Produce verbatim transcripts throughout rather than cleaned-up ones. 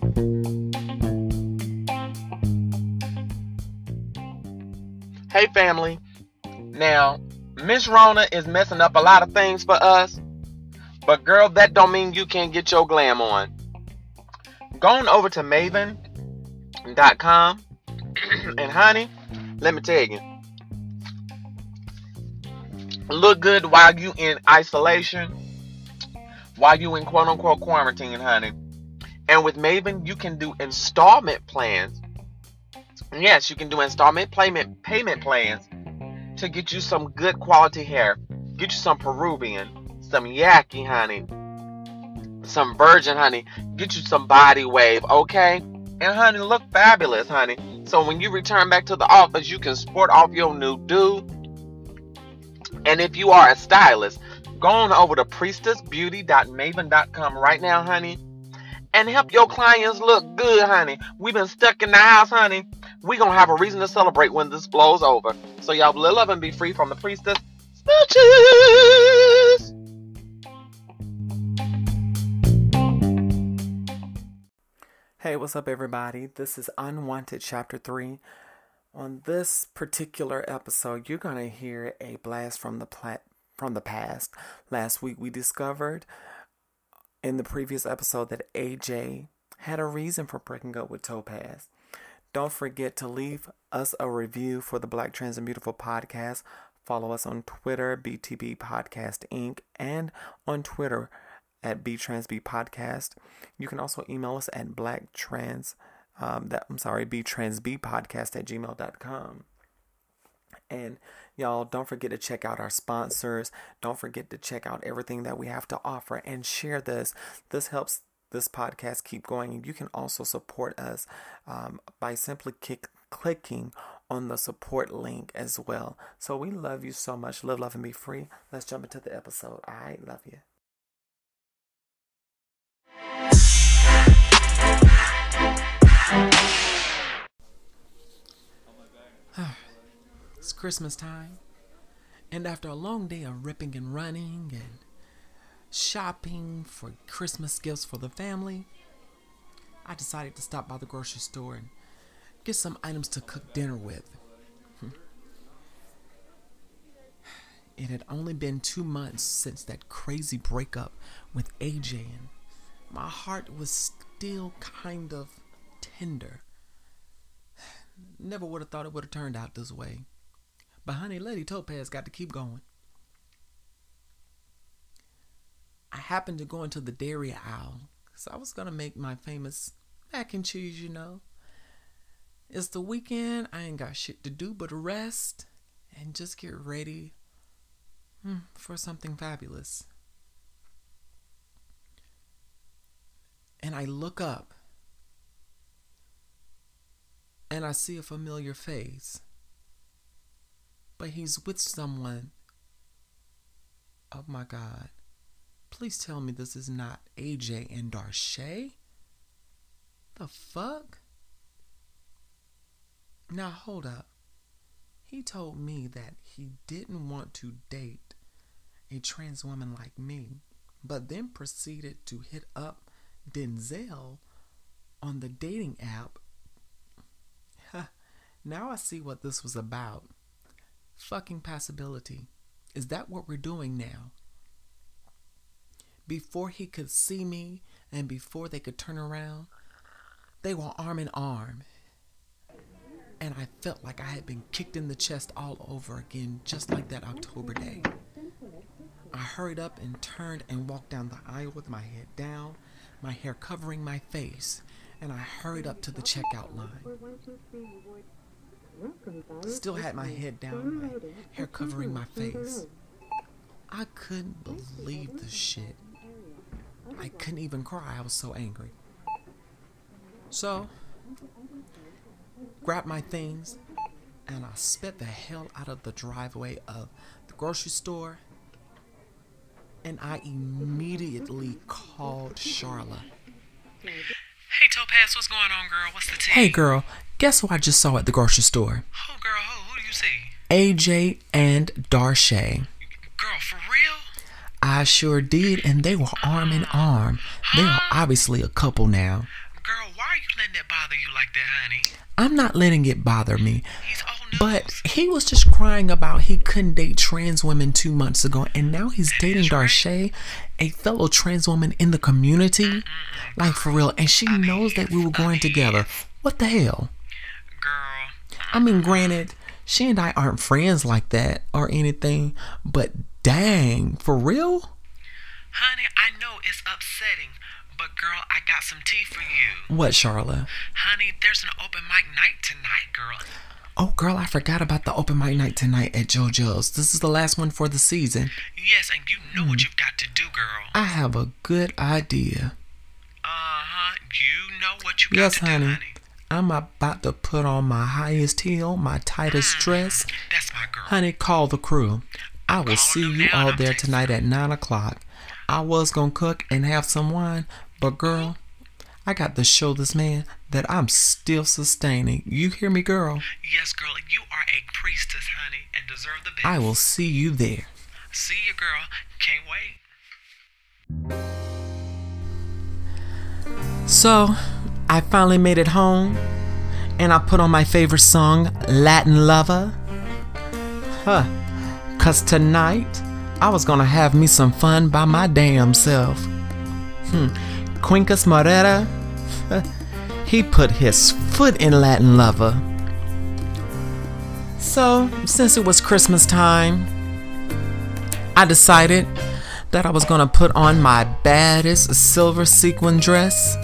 Hey family, now Miss Rona is messing up a lot of things for us, but girl, that don't mean you can't get your glam on. Go on over to maven dot com and honey, let me tell you, look good while you in isolation, while you in quote unquote quarantine, honey. And with Maven, you can do installment plans. Yes, you can do installment payment payment plans to get you some good quality hair. Get you some Peruvian, some Yaki honey, some virgin honey. Get you some body wave, okay? And honey, look fabulous, honey. So when you return back to the office, you can sport off your new do. And if you are a stylist, go on over to priestess beauty dot maven dot com right now, honey, and help your clients look good, honey. We've been stuck in the house, honey. We're going to have a reason to celebrate when this blows over. So y'all live, love, and be free from the priestess. Smooches! Hey, what's up, everybody? This is Unwanted Chapter three. On this particular episode, you're going to hear a blast from the pla- from the past. Last week, we discovered in the previous episode that A J had a reason for breaking up with Topaz. Don't forget to leave us a review for the Black Trans and Beautiful podcast. Follow us on Twitter, B T B Podcast Incorporated, and on Twitter at B Trans B Podcast. You can also email us at blacktrans, um, that I'm sorry, btransbpodcast at gmail dot com. And y'all, don't forget to check out our sponsors. Don't forget to check out everything that we have to offer and share this. This helps this podcast keep going. And you can also support us um, by simply kick, clicking on the support link as well. So we love you so much. Live, love, and be free. Let's jump into the episode. All right, love you. It's Christmas time, and after a long day of ripping and running and shopping for Christmas gifts for the family, I decided to stop by the grocery store and get some items to cook dinner with. It had only been two months since that crazy breakup with A J, and my heart was still kind of tender. Never would have thought it would have turned out this way. But honey, Lady Topaz got to keep going. I happened to go into the dairy aisle because I was going to make my famous mac and cheese, you know. It's the weekend. I ain't got shit to do but rest and just get ready hmm, for something fabulous. And I look up and I see a familiar face. But he's with someone. Oh my God. Please tell me this is not A J and Darshay. The fuck? Now hold up. He told me that he didn't want to date a trans woman like me, but then proceeded to hit up Denzel on the dating app. Now I see what this was about. Fucking possibility. Is that what we're doing now? Before he could see me and before they could turn around, they were arm in arm. And I felt like I had been kicked in the chest all over again, just like that October day. I hurried up and turned and walked down the aisle with my head down, my hair covering my face, and I hurried up to the checkout line. Still had my head down, my hair covering my face. I couldn't believe the shit. I couldn't even cry. I was so angry. So, grabbed my things and I sped the hell out of the driveway of the grocery store, and I immediately called Charla. Hey Topaz, what's going on, girl? What's the tea? Hey girl, guess who I just saw at the grocery store? Who, girl? Who? Who do you see? A J and Darshay. Girl, for real? I sure did, and they were arm in arm. They are obviously a couple now. Girl, why are you letting that bother you like that, honey? I'm not letting it bother me. He's old news. But he was just crying about he couldn't date trans women two months ago, and now he's That dating is right. Darshay, a fellow trans woman in the community. Like, for real. And she I mean, knows that we were going I mean, together. What the hell? Girl. I mean, granted, she and I aren't friends like that or anything, but dang, for real? Honey, I know it's upsetting, but girl, I got some tea for you. What, Charlotte? Honey, there's an open mic night tonight, girl. Oh, girl, I forgot about the open mic night tonight at JoJo's. This is the last one for the season. Yes, and you know what you've got to do, girl. I have a good idea. Uh-huh. You know what you got Yes, to honey. do, honey. I'm about to put on my highest heel, my tightest dress. That's my girl. Honey, call the crew. I will Calling see them you now, all I'm there texting tonight them. at nine o'clock. I was going to cook and have some wine, but girl, I got to show this man that I'm still sustaining. You hear me, girl? Yes, girl, you are a priestess, honey, and deserve the best. I will see you there. See you, girl. Can't wait. So, I finally made it home, and I put on my favorite song, Latin Lover. Huh. Cause tonight, I was gonna have me some fun by my damn self. Hmm. Quincus Moretta, he put his foot in Latin Lover. So, since it was Christmas time, I decided that I was gonna put on my baddest silver sequin dress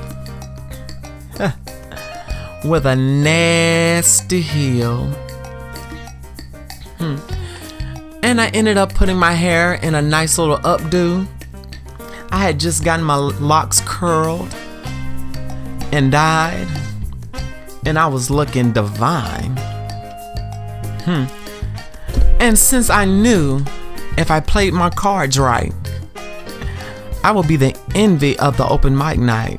with a nasty heel. Hmm. And I ended up putting my hair in a nice little updo. I had just gotten my locks curled and dyed, and I was looking divine. Hmm. And since I knew if I played my cards right, I would be the envy of the open mic night.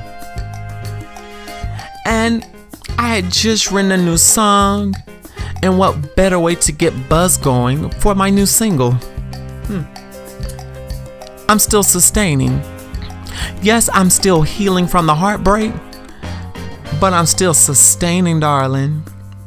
And I had just written a new song, and what better way to get buzz going for my new single? Hmm. I'm still sustaining. Yes, I'm still healing from the heartbreak, but I'm still sustaining, darling.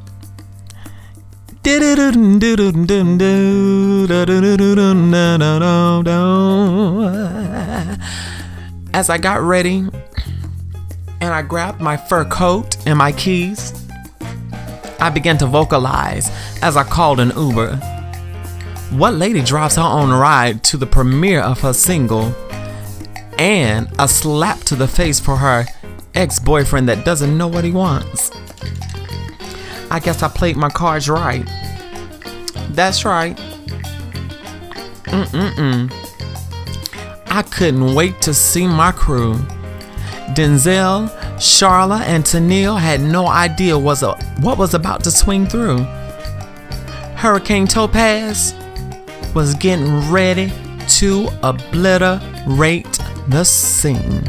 As I got ready and I grabbed my fur coat and my keys, I began to vocalize as I called an Uber. What lady drives her own ride to the premiere of her single and a slap to the face for her ex-boyfriend that doesn't know what he wants? I guess I played my cards right. That's right. Mm-mm-mm. I couldn't wait to see my crew. Denzel, Charla, and Tennille had no idea was a, what was about to swing through. Hurricane Topaz was getting ready to obliterate the scene.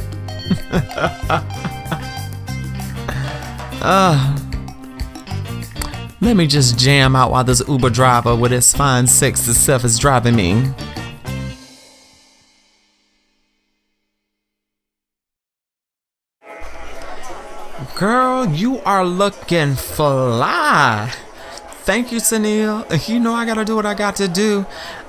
uh, let me just jam out while this Uber driver with his fine sexy self is driving me. Girl, you are looking fly. Thank you, Tennille. You know I gotta do what I got to do.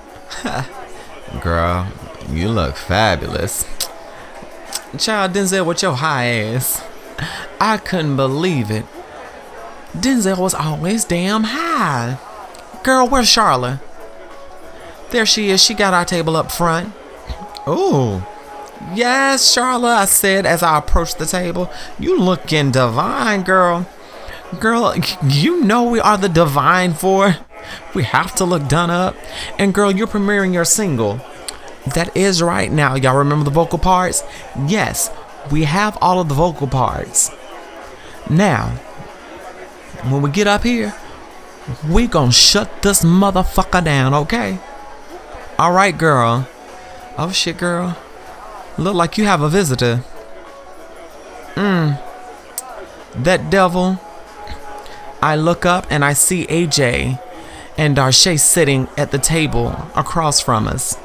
Girl, you look fabulous. Child, Denzel with your high ass. I couldn't believe it. Denzel was always damn high. Girl, where's Charla? There she is. She got our table up front. Ooh. Yes, Charla, I said as I approached the table. You looking divine, girl. Girl, you know we are the divine four. We have to look done up. And girl, you're premiering your single. That is right. Now, y'all remember the vocal parts? Yes, we have all of the vocal parts. Now, when we get up here, we gonna shut this motherfucker down, okay? Alright, girl. Oh shit, girl. Look like you have a visitor. Mmm. That devil. I look up and I see A J and Darshay sitting at the table across from us.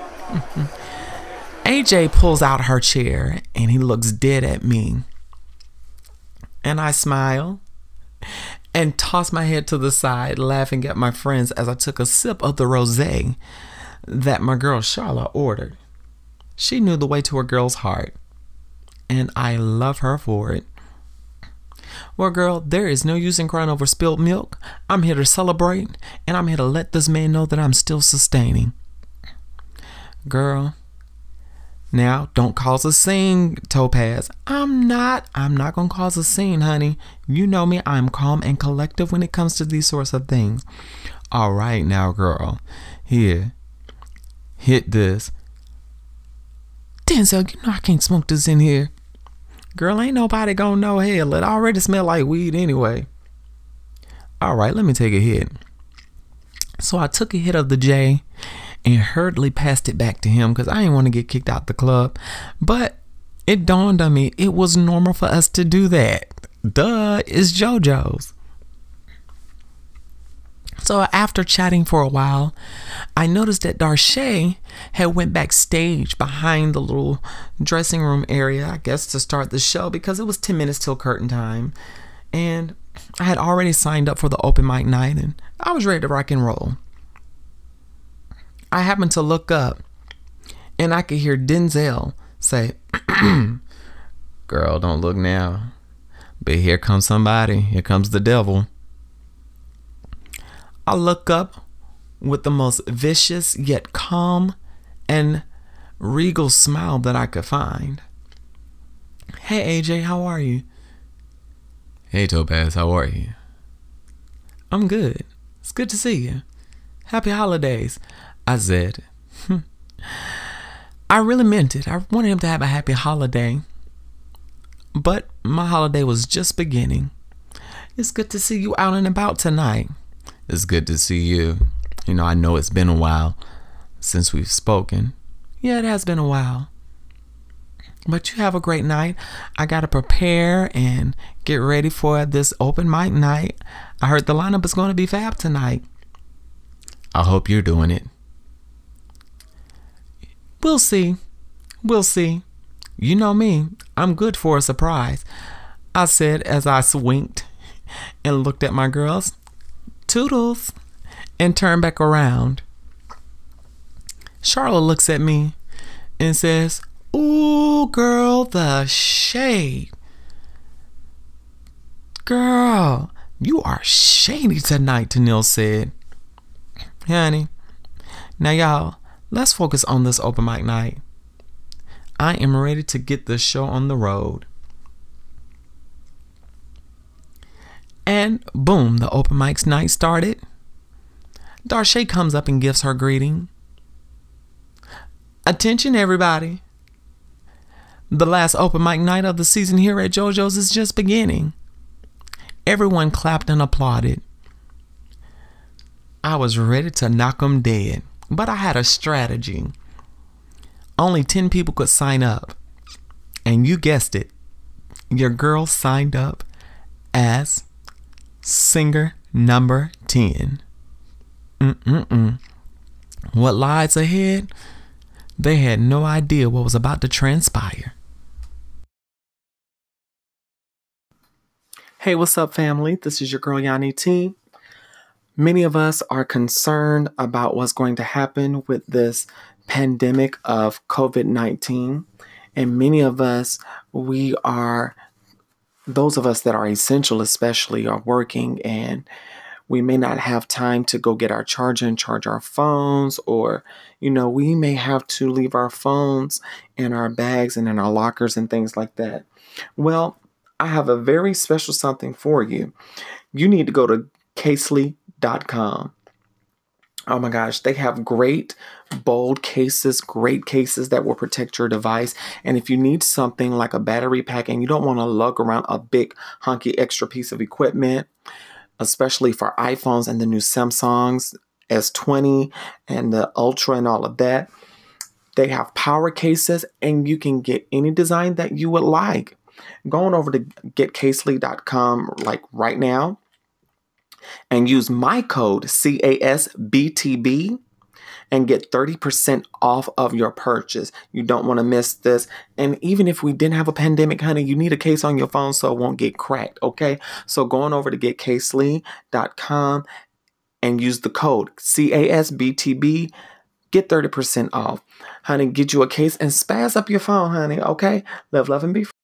A J pulls out her chair and he looks dead at me. And I smile and toss my head to the side, laughing at my friends as I took a sip of the rosé that my girl Charlotte ordered. She knew the way to her girl's heart, and I love her for it. Well, girl, there is no use in crying over spilled milk. I'm here to celebrate, and I'm here to let this man know that I'm still sustaining. Girl, now don't cause a scene, Topaz. I'm not. I'm not going to cause a scene, honey. You know me. I'm calm and collective when it comes to these sorts of things. All right, now, girl. Here. Hit this. Denzel, you know I can't smoke this in here. Girl, ain't nobody gonna know. Hell, it already smell like weed anyway. All right, let me take a hit. So I took a hit of the J and hurriedly passed it back to him because I didn't want to get kicked out the club. But it dawned on me it was normal for us to do that. Duh, it's JoJo's. So after chatting for a while, I noticed that Darshay had went backstage behind the little dressing room area, I guess to start the show because it was ten minutes till curtain time. And I had already signed up for the open mic night and I was ready to rock and roll. I happened to look up and I could hear Denzel say, "Girl, don't look now. But here comes somebody. Here comes the devil." I look up with the most vicious yet calm and regal smile that I could find. "Hey A J, how are you?" "Hey Topaz, how are you?" "I'm good. It's good to see you. Happy holidays," I said. I really meant it. I wanted him to have a happy holiday. But my holiday was just beginning. "It's good to see you out and about tonight." "It's good to see you. You know, I know it's been a while since we've spoken." "Yeah, it has been a while. But you have a great night. I got to prepare and get ready for this open mic night. I heard the lineup is going to be fab tonight." "I hope you're doing it." We'll see. We'll see. You know me. I'm good for a surprise," I said as I winked and looked at my girls. "Toodles," and turned back around. Charlotte looks at me and says, "Ooh, girl, the shade. Girl, you are shady tonight," Tanil said. "Honey, now y'all, let's focus on this open mic night. I am ready to get this show on the road." And boom, the open mics night started. Darshay comes up and gives her greeting. "Attention everybody. The last open mic night of the season here at JoJo's is just beginning." Everyone clapped and applauded. I was ready to knock them dead, but I had a strategy. Only ten people could sign up. And you guessed it, your girl signed up as singer number ten. Mm-mm-mm. What lies ahead? They had no idea what was about to transpire. Hey, what's up, family? This is your girl, Yanni T. Many of us are concerned about what's going to happen with this pandemic of covid nineteen. And many of us, we are, those of us that are essential especially, are working, and we may not have time to go get our charger and charge our phones, or, you know, we may have to leave our phones in our bags and in our lockers and things like that. Well, I have a very special something for you. You need to go to casely dot com. Oh my gosh, they have great bold cases, great cases that will protect your device. And if you need something like a battery pack and you don't want to lug around a big hunky extra piece of equipment, especially for iPhones and the new Samsungs S twenty and the Ultra and all of that, they have power cases and you can get any design that you would like. Going over to get casely dot com like right now and use my code C A S B T B and get thirty percent off of your purchase. You don't want to miss this. And even if we didn't have a pandemic, honey, you need a case on your phone so it won't get cracked, okay? So going over to get casely dot com and use the code C A S B T B. Get thirty percent off. Honey, get you a case and spaz up your phone, honey, okay? Live, love, and be free.